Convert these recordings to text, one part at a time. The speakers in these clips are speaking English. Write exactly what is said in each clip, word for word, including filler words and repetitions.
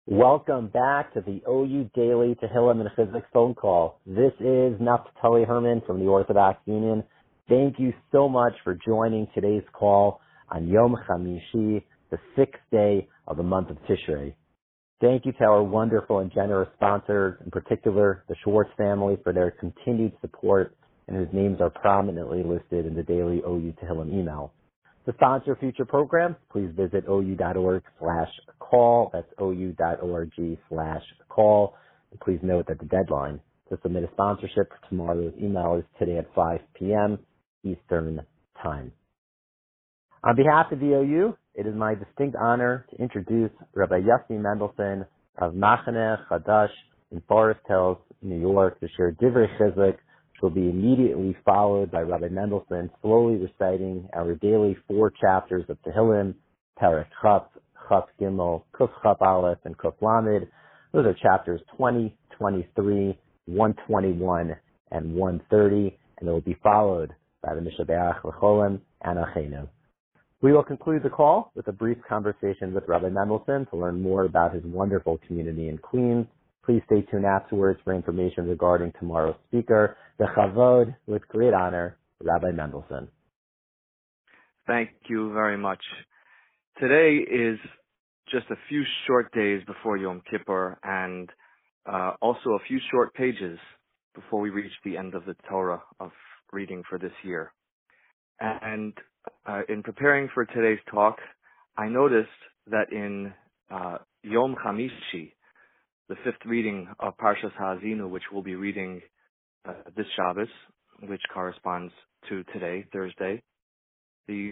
Welcome back to the O U Daily Tehillim and Chizuk phone call. This is Naftali Herman from the Orthodox Union. Thank you so much for joining today's call on Yom Chamishi, the sixth day of the month of Tishrei. Thank you to our wonderful and generous sponsors, in particular the Schwartz family, for their continued support and whose names are prominently listed in the daily O U Tehillim email. To sponsor future programs, please visit ou.org slash call. That's ou.org slash call. And please note that the deadline to submit a sponsorship for tomorrow's email is today at five p.m. Eastern Time. On behalf of the O U, it is my distinct honor to introduce Rabbi Yossi Mendelson of Machaneh Chadash in Forest Hills, New York, to share Divrei Chizuk, which will be immediately followed by Rabbi Mendelson slowly reciting our daily four chapters of Tehillim, Perek Chaf, Chaf Gimel, Kuf Chaf Aleph, and Kuf Lamed. Those are chapters twenty, twenty-three, one twenty-one, and one thirty, and they will be followed by the Mishabeach L'Cholim and Achenu. We will conclude the call with a brief conversation with Rabbi Mendelson to learn more about his wonderful community in Queens. Please stay tuned afterwards for information regarding tomorrow's speaker, the Chavod, with great honor, Rabbi Mendelson. Thank you very much. Today is just a few short days before Yom Kippur and uh, also a few short pages before we reach the end of the Torah of reading for this year. And uh, in preparing for today's talk, I noticed that in uh, Yom Chamishi, the fifth reading of Parshas Ha'azinu, which we'll be reading uh, this Shabbos, which corresponds to today, Thursday, the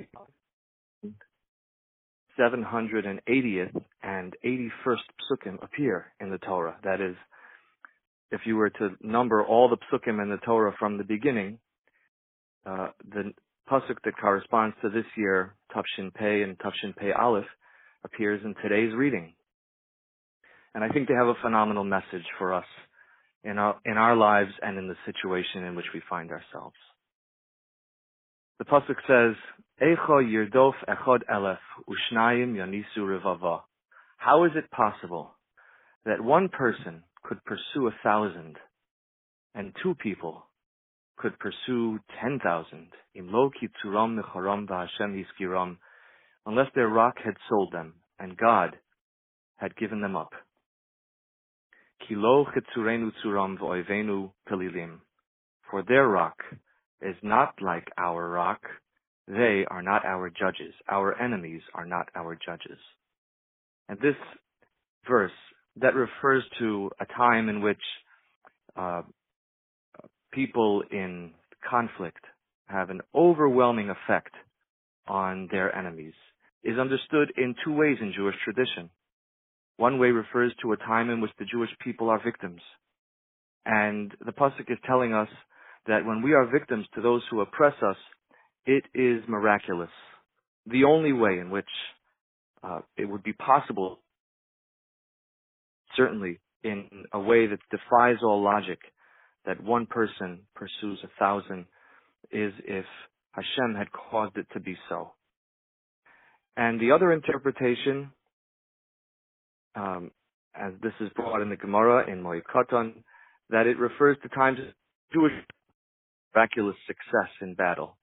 seven hundred eightieth and eighty-first psukim appear in the Torah. That is, if you were to number all the psukim in the Torah from the beginning, uh, the pasuk that corresponds to this year, Tafshin Pei and Tafshin Pei Aleph, appears in today's reading. And I think they have a phenomenal message for us in our, in our lives and in the situation in which we find ourselves. The pasuk says, Eicho yirdof echod elef ushnayim yanisu revava. How is it possible that one person could pursue a thousand and two people could pursue ten thousand? Imlo kitzuram mechoram v'Hashem hiskiram, unless their rock had sold them and God had given them up. Kilo chitzurenu tzuram v'oivenu pelilim. For their rock is not like our rock. They are not our judges. Our enemies are not our judges. And this verse, that refers to a time in which uh, people in conflict have an overwhelming effect on their enemies, is understood in two ways in Jewish tradition. One way refers to a time in which the Jewish people are victims. And the pasuk is telling us that when we are victims to those who oppress us, it is miraculous. The only way in which uh, it would be possible, certainly in a way that defies all logic, that one person pursues a thousand, is if Hashem had caused it to be so. And the other interpretation, um, as this is brought in the Gemara in Moed that it refers to times of Jewish miraculous success in battle.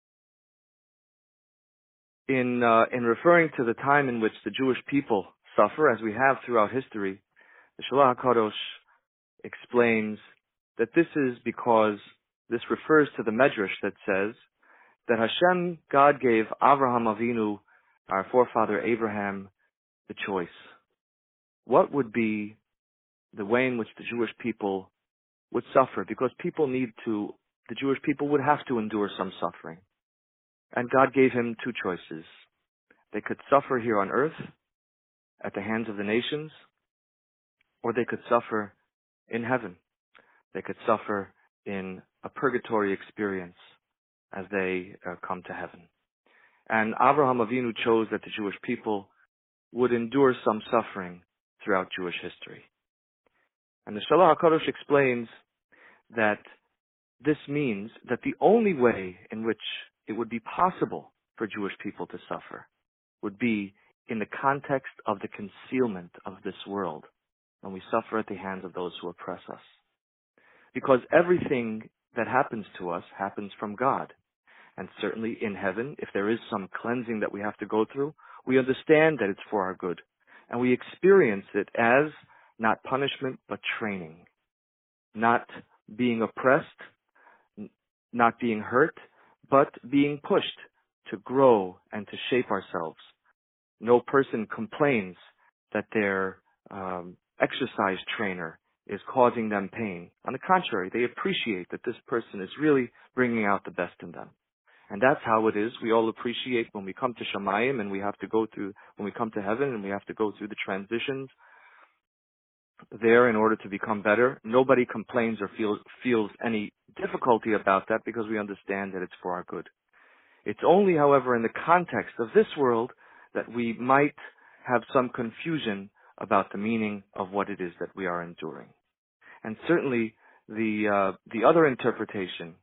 In uh, in referring to the time in which the Jewish people suffer, as we have throughout history, the Shalach HaKadosh explains that this is because this refers to the Medrash that says that Hashem, God gave Avraham Avinu, our forefather Abraham, the choice. What would be the way in which the Jewish people would suffer? Because people need to, the Jewish people would have to endure some suffering. And God gave him two choices. They could suffer here on earth at the hands of the nations, or they could suffer in heaven. They could suffer in a purgatory experience as they uh, come to heaven. And Avraham Avinu chose that the Jewish people would endure some suffering throughout Jewish history. And the Shalach HaKadosh explains that this means that the only way in which it would be possible for Jewish people to suffer would be in the context of the concealment of this world, when we suffer at the hands of those who oppress us. Because everything that happens to us happens from God. And certainly in heaven, if there is some cleansing that we have to go through, we understand that it's for our good. And we experience it as not punishment, but training. Not being oppressed, not being hurt, but being pushed to grow and to shape ourselves. No person complains that their um, exercise trainer is causing them pain. On the contrary, they appreciate that this person is really bringing out the best in them. And that's how it is. We all appreciate when we come to Shamayim and we have to go through, when we come to heaven and we have to go through the transitions there in order to become better. Nobody complains or feels, feels any difficulty about that because we understand that it's for our good. It's only, however, in the context of this world that we might have some confusion about the meaning of what it is that we are enduring. And certainly the uh, the other interpretation,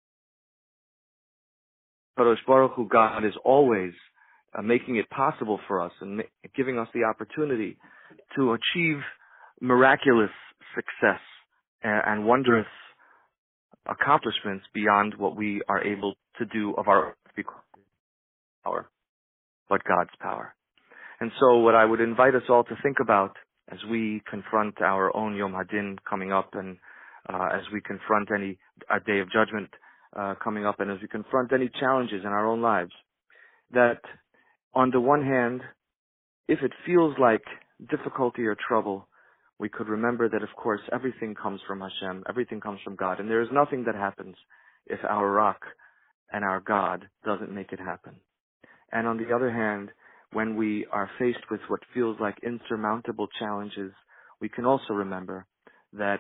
Kadosh Baruch Hu, God is always uh, making it possible for us and ma- giving us the opportunity to achieve miraculous success and, and wondrous accomplishments beyond what we are able to do of our power, but God's power. And so what I would invite us all to think about as we confront our own Yom Hadin coming up, and uh, as we confront any a day of judgment uh, coming up, and as we confront any challenges in our own lives, that on the one hand, if it feels like difficulty or trouble, we could remember that, of course, everything comes from Hashem, everything comes from God, and there is nothing that happens if our rock and our God doesn't make it happen. And on the other hand, when we are faced with what feels like insurmountable challenges, we can also remember that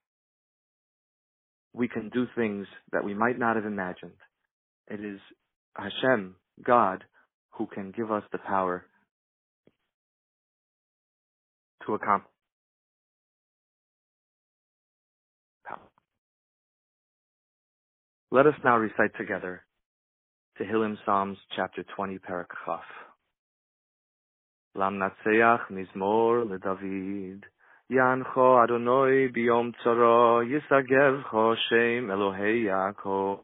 we can do things that we might not have imagined. It is Hashem, God, who can give us the power to accomplish power. Let us now recite together Tehillim Psalms chapter twenty, Perek Chaf. Lam natseach mizmor leDavid, Yancho Adonai biyom tzara, Yisagevcho Shem Elohei Yaakov.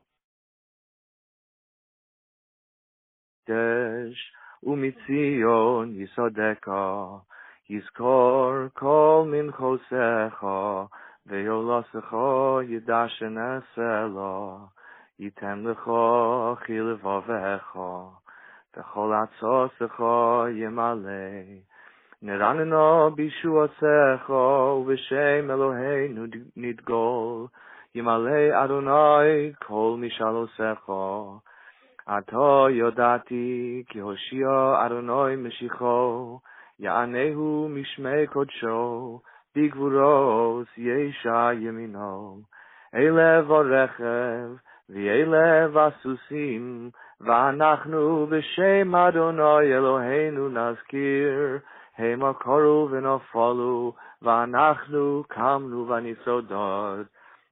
Desh umitzion yisodeka, Yizkor kol minchosecha, Ve'yolasecha yidashen eselo, Yitem lecho chilevavecha, V'chol atzosecha yemale. Neraneno bishuasecha, V'shem Eloheinu nidgol, Yemale Adonai kol mishalosecha. Ato yodati ki Hoshia Adonai Meshicho, Ya'anehu mishmei kodsho, Bigvuros yesha yemino. Ele varechev, v'ele vasusim, v'anachnu b'shem Adonai Eloheinu nazkir, hema koru v'nofalu, v'anachnu kamnu v'nisodod.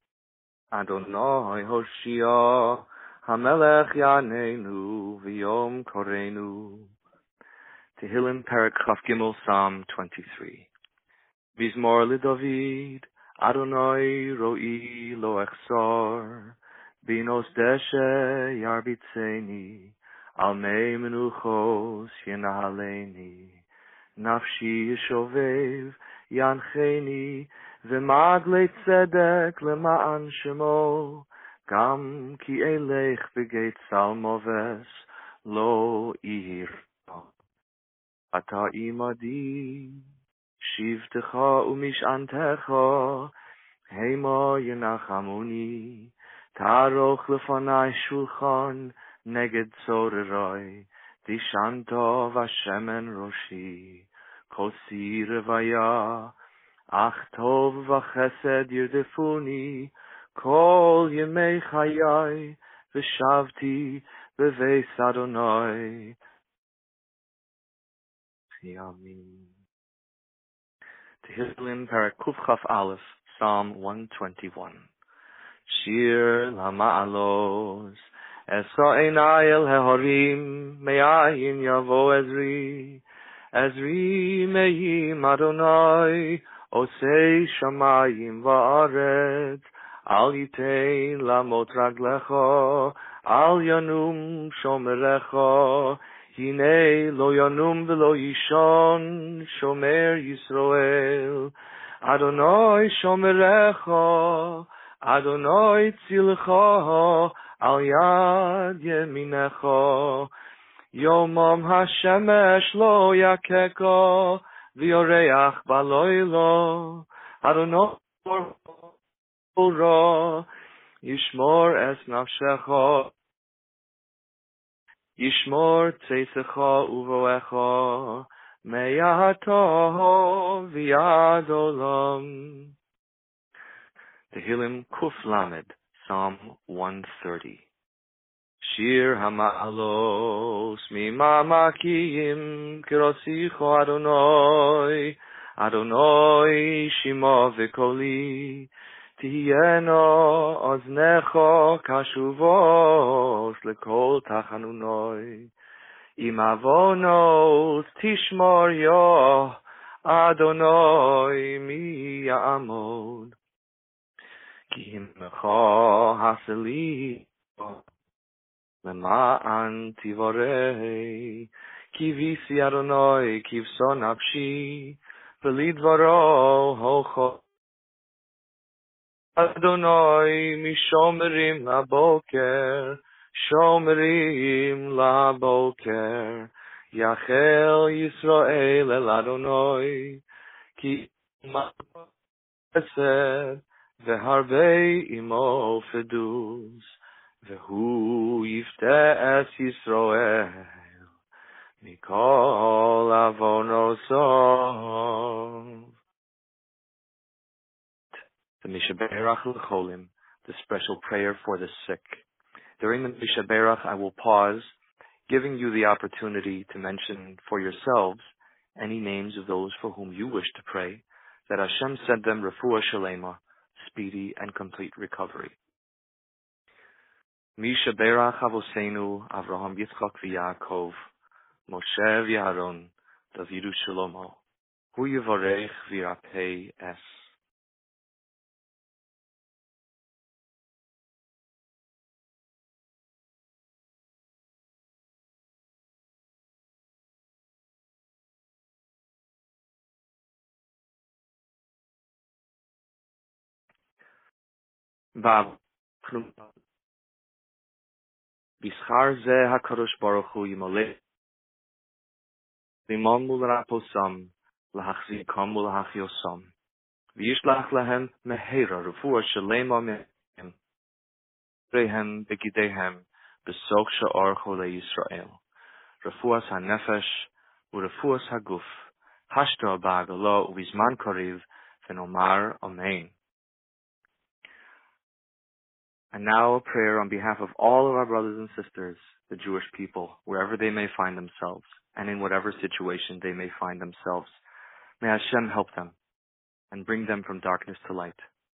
Adonai Hoshia, Hamelech Yaneinu, V'yom Korenu. Tehillim Perek Chaf Gimel, Psalm twenty-three. Mizmor leDavid, Adonai ro'i lo echsor, Binos deshe yarbitzeni, Al mei menuchos yenahaleni, Nafshi yishovev yancheni, V'magle tzedek lema'an shemo, Gam ki elech begeit salmoves lo ir. Ata imadi shivtecha umishantecha, Hema yenachamuni, Taroch lefanai shulchan neged soreroi, Dishanta vashemen roshi, Kosi revaya, Ach tov vachesed yirdefuni, Kol yemei chayai, v'shavti beveis Adonai. Amen. Tehillim Perek Kuf Chaf Aleph, Psalm one twenty-one. Shir lama'alos, Esa einai el hehorim, me'ayin yavo ezri, Ezri meim Adonai, Osei shamayim va'aretz, Al yitein lamot raglecha, Al yanum shomerecha, Hine lo yanum velo yishon, Shomer Yisroel, Adonai shomerecha, Adonai tzilcha, Al yad yeminecha, Yomam hashemesh lo yakeka, V'yoreach baloilo, Adonai ra, Yishmor es nafshecha, Yishmor tzeisecha uvoecha, Me'ata v'yad olam. Tehillim Kuf Lamed, Psalm one thirty. Shir Hama'alos Mimamakim Kirosicho Adonai, Adonai Shimo V'koli, Tihiyeno Oznecho Kashuvos Lekol Tachanunoi, Imavonos Tishmor Yo, Adonai Mi Ya'amod, Ki Himcha Haseli Lema'an Tivorei, Ki Visi Adonai Kivso Nafshi, V'lidvaro Hocho Adonai Mishomerim Laboker, Shomerim Laboker, Yachel Yisrael El Adonai, Ki Ma'aseh Ve'harvei Imo Fedus, Ve'hu Yifte Es Yisrael, Mikol Avonosov. The Mishaberach L'cholim, the special prayer for the sick. During the Mishaberach, I will pause, giving you the opportunity to mention for yourselves any names of those for whom you wish to pray, that Hashem send them refuah shalema, speedy and complete recovery. Mishaberach Avoseinu, Avraham Yitzchak v'Yaakov, Moshe v'Aaron, Davidu Shlomo, Hu Yivorech v'Yirapei Es. Vav Bishar Zeh HaKadosh Baruch Hu Yimoleh Limon Mul Raposam Lahachzikam Mul Hachiosam V'yishlach Lahem Meheira Refuah Shalema Mehem Rehem Begidehem Besoch Sha'or Cholei Yisrael Refuas HaNefesh Urefuas HaGuf Hashta Ba'agalo Uvizman Kariv V'nomar Amen. And now a prayer on behalf of all of our brothers and sisters, the Jewish people, wherever they may find themselves, and in whatever situation they may find themselves. May Hashem help them and bring them from darkness to light.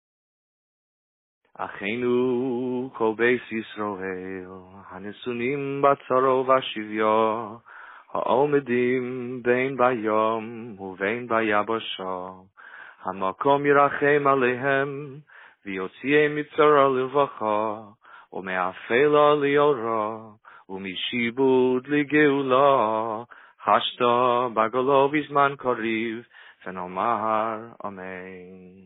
Achenu kol beis Yisroel, hanesunim batzaro v'ashivyo, ha'omedim bein bayom uvein bayabasha, hamakom yirachem alehem, V'yotziei mitzara l'vacha, u'me'afela li'ora, u'mishibud li'geula, hashta bagalo v'zman kariv, v'nomar amen.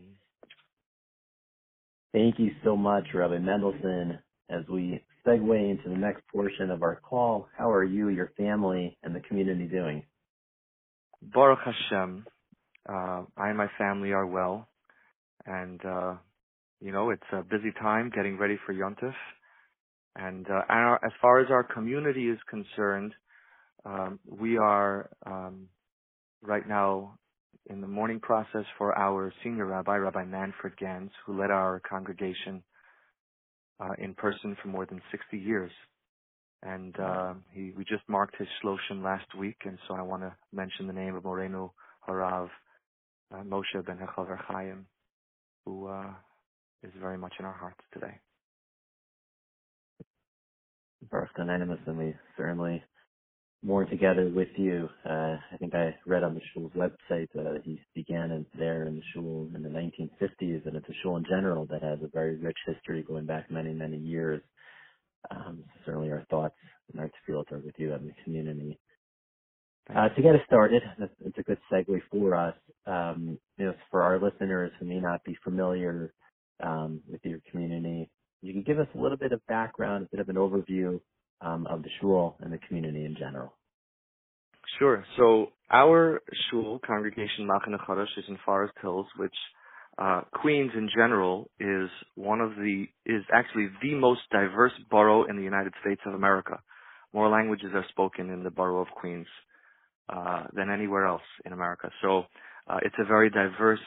Thank you so much, Rabbi Mendelson. As we segue into the next portion of our call, how are you, your family, and the community doing? Baruch Hashem, uh, I and my family are well, and uh, You know, it's a busy time getting ready for Yontif. And uh, our, as far as our community is concerned, um, we are um, right now in the mourning process for our senior rabbi, Rabbi Manfred Gans, who led our congregation uh, in person for more than sixty years. And uh, he, we just marked his shloshim last week, and so I want to mention the name of Moreno Harav uh, Moshe ben Hechaver Chaim, who uh, is very much in our hearts today. Baruch Anonymous, and we certainly more together with you. Uh, I think I read on the shul's website uh, he began in, there in the shul in the nineteen fifties, and it's a shul in general that has a very rich history going back many, many years. Um, certainly our thoughts and our tefillot are with you and the community. Thank Uh, you. to get us started, that's, it's a good segue for us. Um, you know, for our listeners who may not be familiar um, with your community, you can give us a little bit of background, a bit of an overview um, of the shul and the community in general. Sure. So our shul, Congregation Machane Chodesh, is in Forest Hills, which uh, Queens in general is one of the is actually the most diverse borough in the United States of America. More languages are spoken in the borough of Queens uh, than anywhere else in America. So uh, it's a very diverse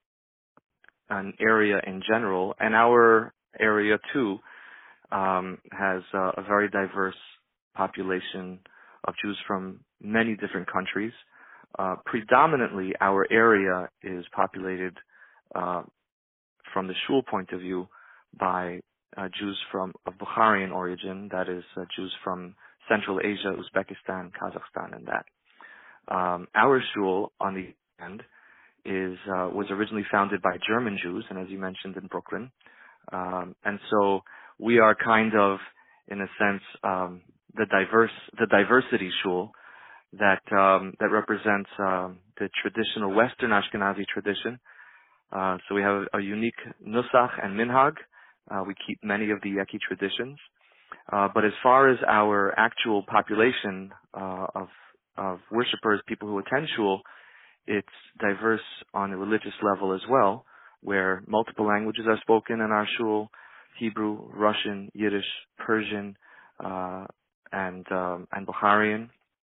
an area in general, and our area too um, has uh, a very diverse population of Jews from many different countries. Uh, predominantly, our area is populated uh, from the shul point of view by uh, Jews from of Bukharian origin, that is, uh, Jews from Central Asia, Uzbekistan, Kazakhstan, and that. Um, our shul, on the end, is uh, was originally founded by German Jews, and as you mentioned, in Brooklyn. Um, and so we are kind of, in a sense, um, the diverse, the diversity shul that um, that represents um, the traditional Western Ashkenazi tradition. Uh, so we have a, a unique nusach and minhag. Uh, we keep many of the Yeki traditions. Uh, but as far as our actual population uh, of of worshipers, people who attend shul, it's diverse on a religious level as well, where multiple languages are spoken in our shul: Hebrew, Russian, Yiddish, Persian, uh, and um, and Bukharian,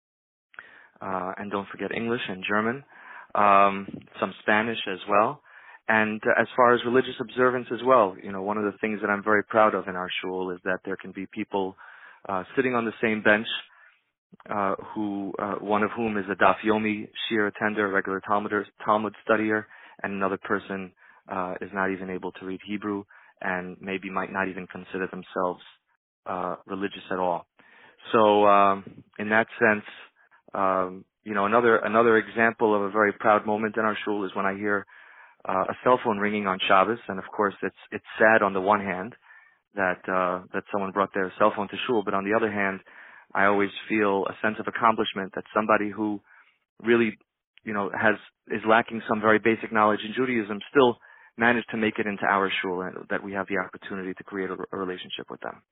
uh, and don't forget English and German, um, some Spanish as well. And uh, as far as religious observance as well, you know, one of the things that I'm very proud of in our shul is that there can be people uh, sitting on the same bench, uh, who uh, one of whom is a Daf Yomi Shir attender, a regular Talmud Talmud studier, and another person uh, is not even able to read Hebrew and maybe might not even consider themselves uh, religious at all. So um, in that sense, um, you know, another another example of a very proud moment in our shul is when I hear uh, a cell phone ringing on Shabbos, and of course it's it's sad on the one hand that uh, that someone brought their cell phone to shul, but on the other hand, I always feel a sense of accomplishment that somebody who really, you know, has is lacking some very basic knowledge in Judaism still managed to make it into our shul, and that we have the opportunity to create a, a relationship with them.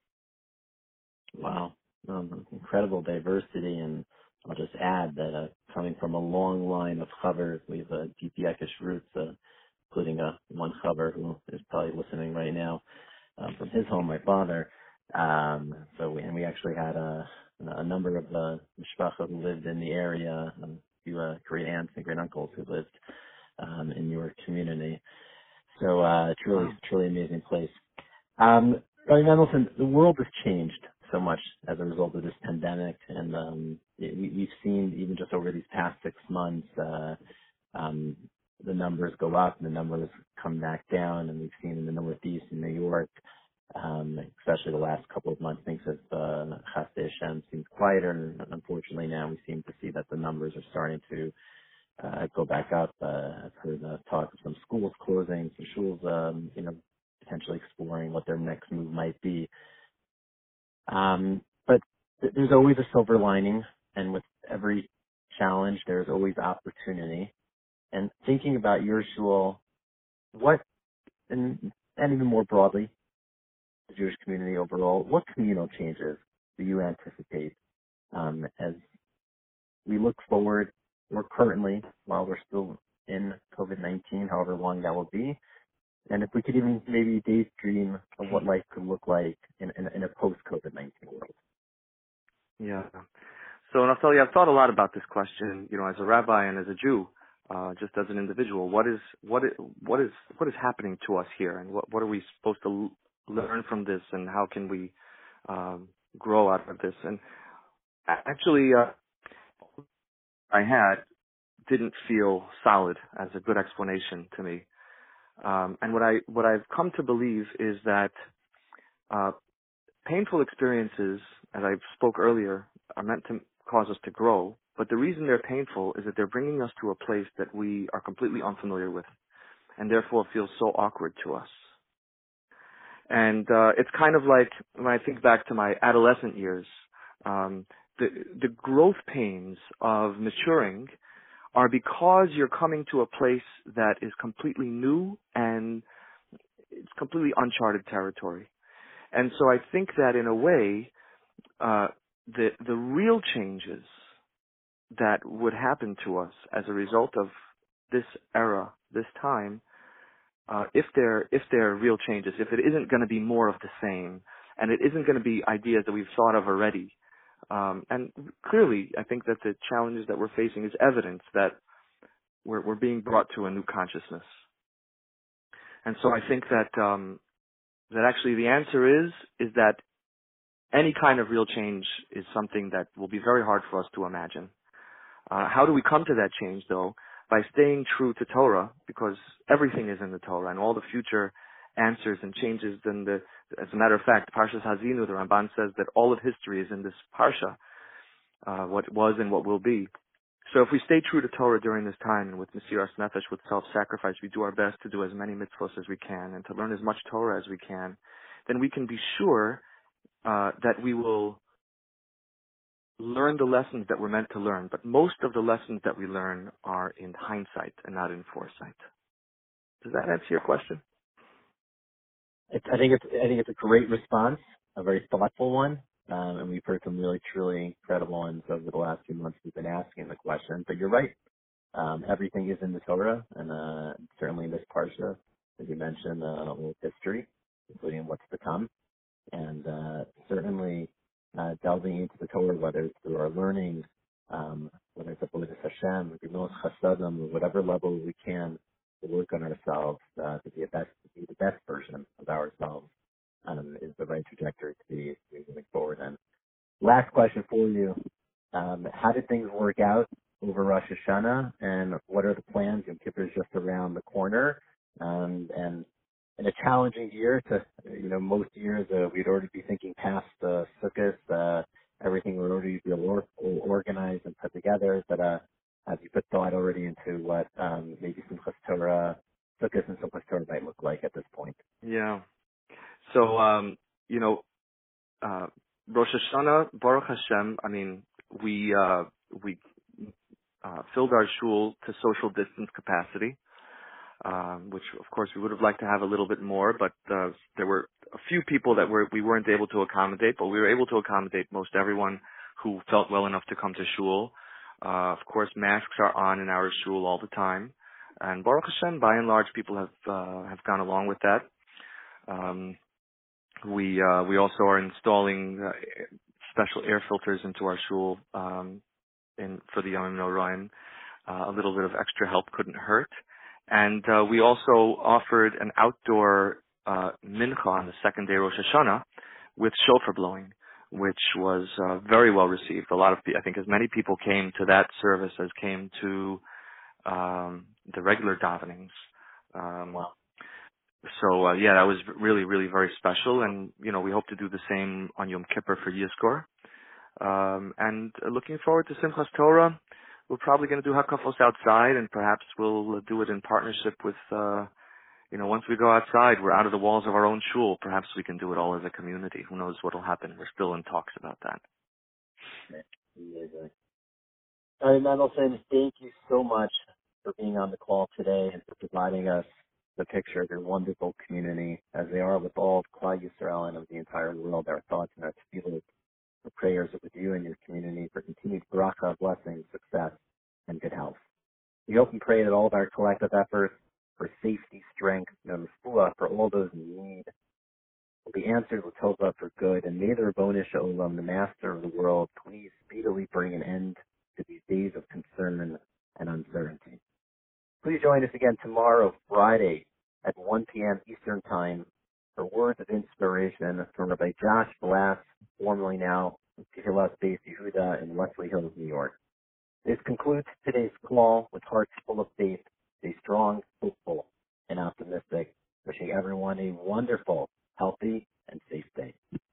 Wow. Um, incredible diversity, and I'll just add that uh, coming from a long line of chavers, we have a deep Yekish roots, uh, including uh, one chaver who is probably listening right now um, from his home, my father. Um, so we, and we actually had a, a number of uh, mishpacha who lived in the area, um, a few uh, great aunts and great uncles who lived um, in your community. So uh, truly, Wow. truly amazing place. Um, Rabbi Mendelson, the world has changed so much as a result of this pandemic, and um, it, we, we've seen even just over these past six months, uh, um, the numbers go up and the numbers come back down, and we've seen in the Northeast, in New York, um, especially the last couple of months, things have, uh, Chasdei Hashem seems quieter, and unfortunately now we seem to see that the numbers are starting to uh, go back up. Uh, I've heard uh, talk of some schools closing, some schools, um, you know, potentially exploring what their next move might be. Um, but th- there's always a silver lining, and with every challenge, there's always opportunity. And thinking about your shul, what, and, and even more broadly, the Jewish community overall, what communal changes do you anticipate um, as we look forward, or currently, while we're still in COVID nineteen, however long that will be, and if we could even maybe daydream of what life could look like in, in, in a post-COVID nineteen world? Yeah. So Naftali, I've thought a lot about this question, you know, as a rabbi and as a Jew, uh, just as an individual. What is what is what is what is happening to us here, and what what are we supposed to l- learn from this, and how can we um, grow out of this? And a- actually, uh, I had didn't feel solid as a good explanation to me. Um, and what I what I've come to believe is that uh, painful experiences, as I spoke earlier, are meant to cause us to grow, but the reason they're painful is that they're bringing us to a place that we are completely unfamiliar with, and therefore feels so awkward to us. And uh, it's kind of like when I think back to my adolescent years, um, the the growth pains of maturing are because you're coming to a place that is completely new and it's completely uncharted territory. And so I think that in a way, uh, the the real changes that would happen to us as a result of this era, this time, uh, if they're if they're real changes, if it isn't going to be more of the same, and it isn't going to be ideas that we've thought of already, um, and clearly, I think that the challenges that we're facing is evidence that we're we're being brought to a new consciousness. And so I think that um, that actually the answer is is that any kind of real change is something that will be very hard for us to imagine. Uh, how do we come to that change, though? By staying true to Torah, because everything is in the Torah, and all the future answers and changes. In the, as a matter of fact, Parshas Hazinu, the Ramban says that all of history is in this parsha, uh, what was and what will be. So if we stay true to Torah during this time, and with Mesiras Nefesh, with self-sacrifice, we do our best to do as many mitzvos as we can, and to learn as much Torah as we can, then we can be sure uh, that we will learn the lessons that we're meant to learn. But most of the lessons that we learn are in hindsight and not in foresight. Does that answer your question? It's, I think it's I think it's a great response, a very thoughtful one, um, and we've heard some really truly incredible ones over the last few months. We've been asking the question, but you're right. Um, everything is in the Torah, and uh, certainly in this parsha, as you mentioned, uh, with history, including what's to come, and uh, certainly uh, delving into the Torah, whether it's through our learning, um, whether it's Avodas Hashem, Gemilas Chasadim, or whatever level we can to work on ourselves uh, to be a best, to be the best version of ourselves, um, is the right trajectory to be, to be moving forward. And last question for you: um, how did things work out over Rosh Hashanah, and what are the plans? Yom Kippur is just around the corner, um, and in a challenging year. To you know, most years uh, we'd already be thinking past uh, Sukkot, uh, everything would already be or- organized and put together. But uh, have you put thought already into what um, maybe Simchas Torah, Sukkot and Simchas Torah might look like at this point? Yeah. So, um, you know, uh, Rosh Hashanah, Baruch Hashem, I mean, we, uh, we, uh, filled our shul to social distance capacity, um, which of course we would have liked to have a little bit more, but, uh, there were a few people that were, we weren't able to accommodate, but we were able to accommodate most everyone who felt well enough to come to shul. Uh, of course, masks are on in our shul all the time, and Baruch Hashem, by and large, people have, uh, have gone along with that. Um, We uh, we also are installing uh, special air filters into our shul um, in for the Yom Noraim. Uh, a little bit of extra help couldn't hurt, and uh, we also offered an outdoor uh, mincha on the second day Rosh Hashanah with shofar blowing, which was uh, very well received. A lot of pe- I think as many people came to that service as came to um, the regular davenings. Um, Wow. So, uh, yeah, that was really, really very special. And, you know, we hope to do the same on Yom Kippur for Yizkor. Um, and uh, looking forward to Simchas Torah. We're probably going to do Hakafos outside, and perhaps we'll uh, do it in partnership with, uh, you know, once we go outside, we're out of the walls of our own shul. Perhaps we can do it all as a community. Who knows what will happen? We're still in talks about that. Amazing. All right, Mendelson, thank you so much for being on the call today and for providing us the picture of your wonderful community, as they are with all of Klal Yisrael and of the entire world. Our thoughts and our tefillos, our prayers are with you and your community for continued bracha, blessings, success, and good health. We hope and pray that all of our collective efforts for safety, strength, and refuah for all those in need will be answered with tova for good. And may the Rabboni Shalom, the Master of the world, please speedily bring an end to these days of concern and uncertainty. Please join us again tomorrow, Friday, at one p.m. Eastern Time, for words of inspiration from Rabbi Josh Blass, formerly now of Tehillas Beis Yehuda in Wesley Hills, New York. This concludes today's call with hearts full of faith. Stay strong, hopeful, and optimistic. Wishing everyone a wonderful, healthy, and safe day.